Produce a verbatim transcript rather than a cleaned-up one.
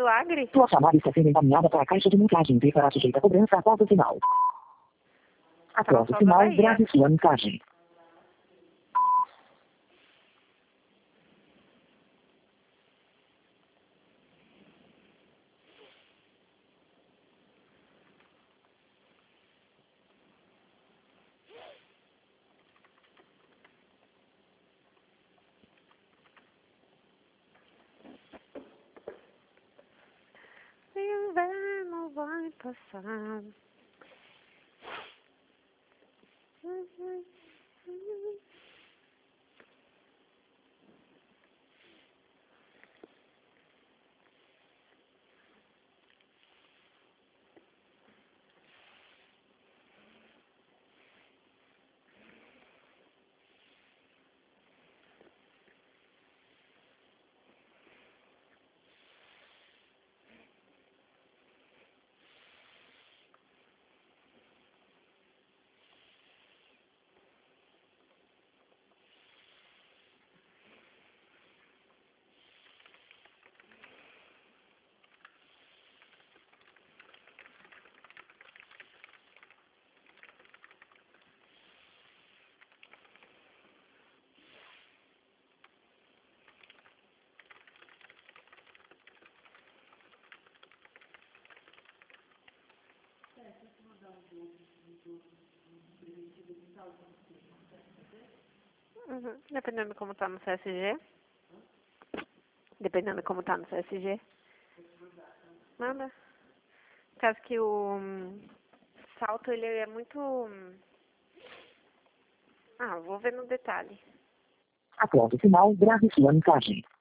milagre? Sua chamada está sendo encaminhada para a caixa de mensagem e será sujeita a cobrança após o sinal. Após o sinal, grave sua mensagem. O inverno vai passar. Uhum. Dependendo de como tá no C S G. Dependendo de como tá no C S G. Nada. Caso que o hum, salto ele é muito. hum, Ah, vou ver no detalhe. Após o sinal, grave sua mensagem.